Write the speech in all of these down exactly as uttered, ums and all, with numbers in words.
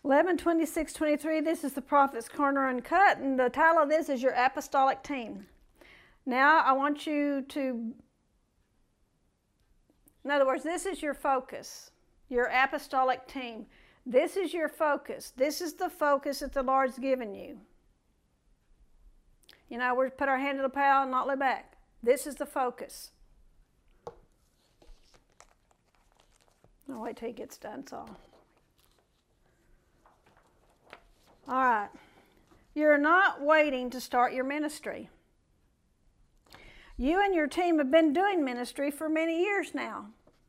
eleven twenty-six twenty-three, this is the Prophet's Corner Uncut, and the title of this is Your Apostolic Team. Now, I want you to, in other words, this is your focus, your apostolic team. This is your focus. This is the focus that the Lord's given you. You know, we're to put our hand to the plow and not look back. This is the focus. I'll wait till he gets done, so. All right. You're not waiting to start your ministry. You and your team have been doing ministry for many years now.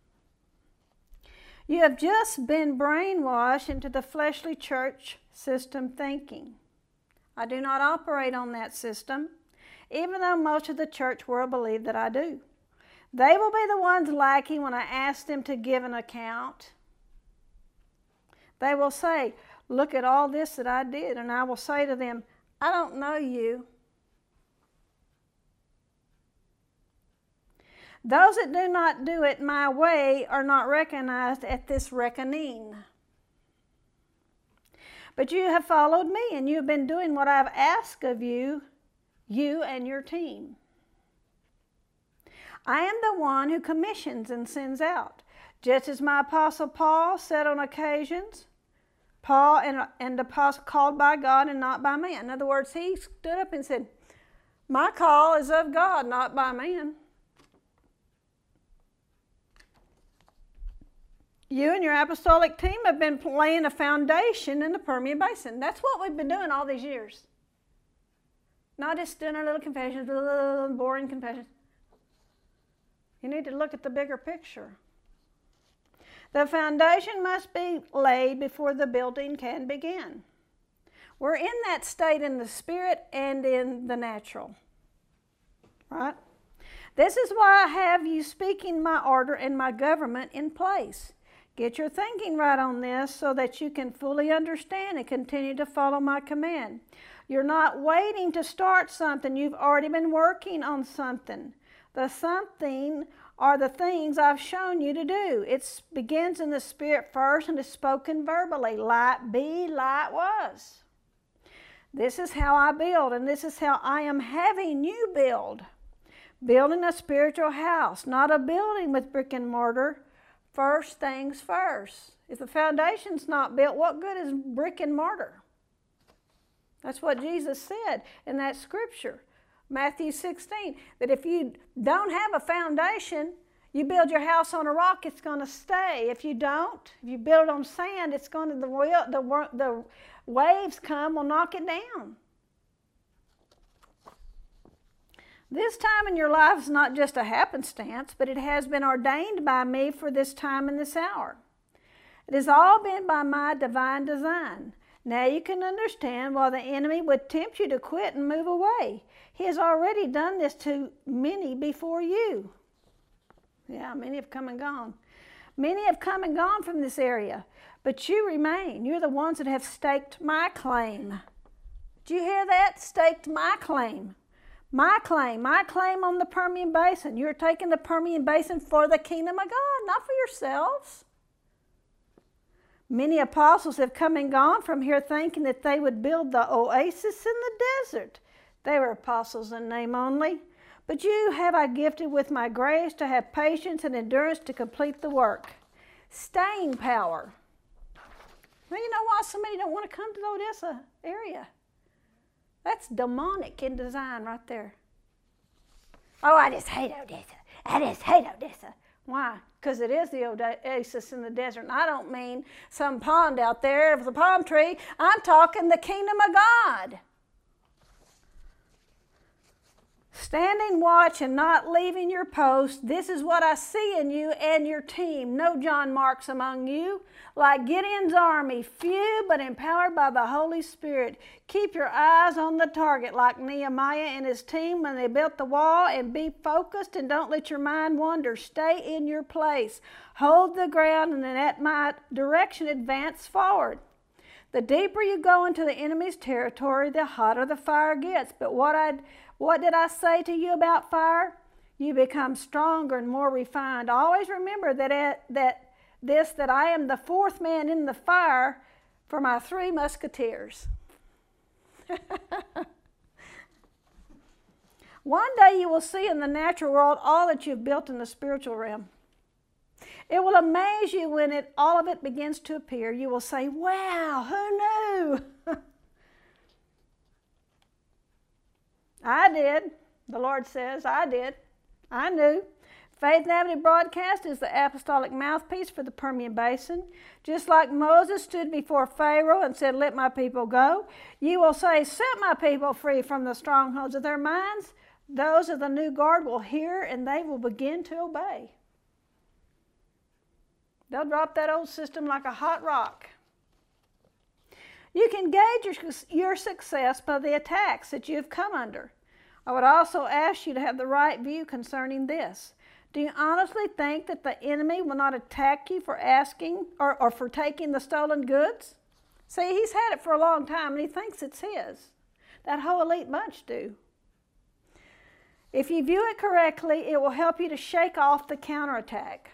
You have just been brainwashed into the fleshly church system thinking. I do not operate on that system, even though most of the church world believe that I do. They will be the ones lacking when I ask them to give an account. They will say, look at all this that I did. And I will say to them, I don't know you. Those that do not do it my way are not recognized at this reckoning. But you have followed me, and you have been doing what I have asked of you, you and your team. I am the one who commissions and sends out. Just as my apostle Paul said on occasions, Paul and an apostle called by God and not by man. In other words, he stood up and said, my call is of God, not by man. You and your apostolic team have been laying a foundation in the Permian Basin. That's what we've been doing all these years. Not just doing our little confessions, little boring confessions. You need to look at the bigger picture. The foundation must be laid before the building can begin. We're in that state in the spirit and in the natural. Right? This is why I have you speaking my order and my government in place. Get your thinking right on this so that you can fully understand and continue to follow my command. You're not waiting to start something. You've already been working on something. The something are the things I've shown you to do. It begins in the spirit first and is spoken verbally. Light be, light was. This is how I build, and this is how I am having you build. Building a spiritual house, not a building with brick and mortar. First things first. If the foundation's not built, what good is brick and mortar? That's what Jesus said in that scripture. Matthew sixteen, that if you don't have a foundation, you build your house on a rock, it's going to stay. If you don't, if you build it on sand, it's going to, the, the, the waves come, will knock it down. This time in your life is not just a happenstance, but it has been ordained by me for this time and this hour. It has all been by my divine design. Now you can understand why the enemy would tempt you to quit and move away. He has already done this to many before you. Yeah, many have come and gone. Many have come and gone from this area, but you remain. You're the ones that have staked my claim. Did you hear that? Staked my claim. My claim, my claim on the Permian Basin. You're taking the Permian Basin for the kingdom of God, not for yourselves. Many apostles have come and gone from here thinking that they would build the oasis in the desert. They were apostles in name only. But you have I gifted with my grace to have patience and endurance to complete the work. Staying power. Now you know why so many don't want to come to the Odessa area. That's demonic in design right there. Oh, I just hate Odessa. I just hate Odessa. Why? Because it is the oasis in the desert. And I don't mean some pond out there with a palm tree. I'm talking the kingdom of God. Standing watch and not leaving your post, this is what I see in you and your team. No John Marks among you. Like Gideon's army, few but empowered by the Holy Spirit. Keep your eyes on the target like Nehemiah and his team when they built the wall, and be focused and don't let your mind wander. Stay in your place. Hold the ground and then at my direction advance forward. The deeper you go into the enemy's territory, the hotter the fire gets. But what I what did I say to you about fire? You become stronger and more refined. Always remember that at, that this that I am the fourth man in the fire for my three musketeers. One day you will see in the natural world all that you've built in the spiritual realm. It will amaze you when it, all of it begins to appear. You will say, wow, who knew? I did. The Lord says, I did. I knew. Faith Avenue Broadcast is the apostolic mouthpiece for the Permian Basin. Just like Moses stood before Pharaoh and said, let my people go, you will say, set my people free from the strongholds of their minds. Those of the new guard will hear and they will begin to obey. They'll drop that old system like a hot rock. You can gauge your, your success by the attacks that you've come under. I would also ask you to have the right view concerning this. Do you honestly think that the enemy will not attack you for asking or, or for taking the stolen goods? See, he's had it for a long time and he thinks it's his. That whole elite bunch do. If you view it correctly, it will help you to shake off the counterattack.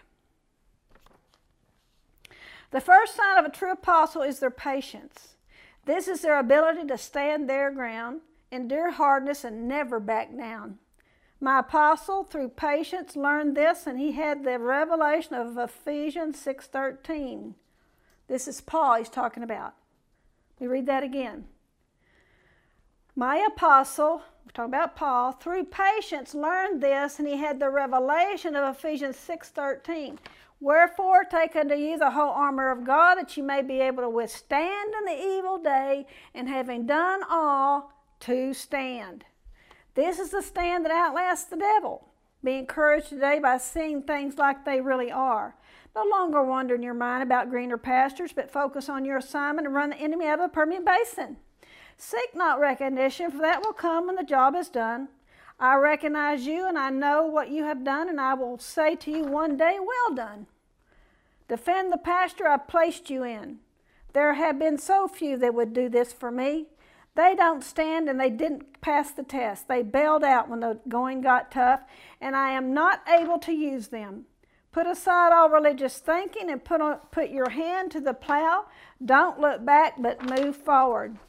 The first sign of a true apostle is their patience. This is their ability to stand their ground, endure hardness, and never back down. My apostle, through patience, learned this, and he had the revelation of Ephesians six thirteen. This is Paul he's talking about. We read that again. My apostle, we're talking about Paul, through patience learned this, and he had the revelation of Ephesians six thirteen. Wherefore, take unto you the whole armor of God, that you may be able to withstand in the evil day, and having done all, to stand. This is the stand that outlasts the devil. Be encouraged today by seeing things like they really are. No longer wonder in your mind about greener pastures, but focus on your assignment and run the enemy out of the Permian Basin. Seek not recognition, for that will come when the job is done. I recognize you and I know what you have done, and I will say to you one day, well done. Defend the pasture I placed you in. There have been so few that would do this for me. They don't stand and they didn't pass the test. They bailed out when the going got tough, and I am not able to use them. Put aside all religious thinking and put, on, put your hand to the plow. Don't look back, but move forward.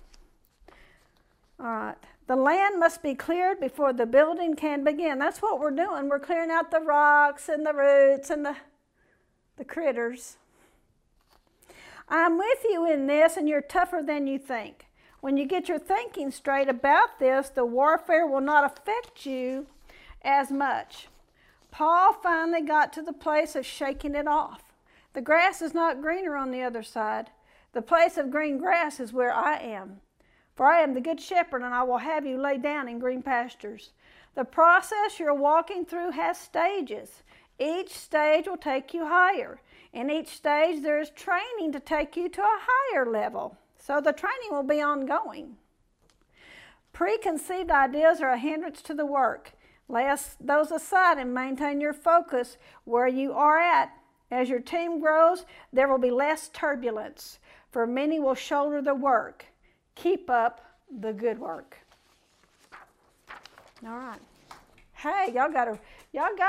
All right. The land must be cleared before the building can begin. That's what we're doing. We're clearing out the rocks and the roots and the, the critters. I'm with you in this, and you're tougher than you think. When you get your thinking straight about this, the warfare will not affect you as much. Paul finally got to the place of shaking it off. The grass is not greener on the other side. The place of green grass is where I am. For I am the good shepherd, and I will have you lay down in green pastures. The process you're walking through has stages. Each stage will take you higher. In each stage, there is training to take you to a higher level. So the training will be ongoing. Preconceived ideas are a hindrance to the work. Lay those aside and maintain your focus where you are at. As your team grows, there will be less turbulence, for many will shoulder the work. Keep up the good work. All right. Hey, y'all got to, y'all got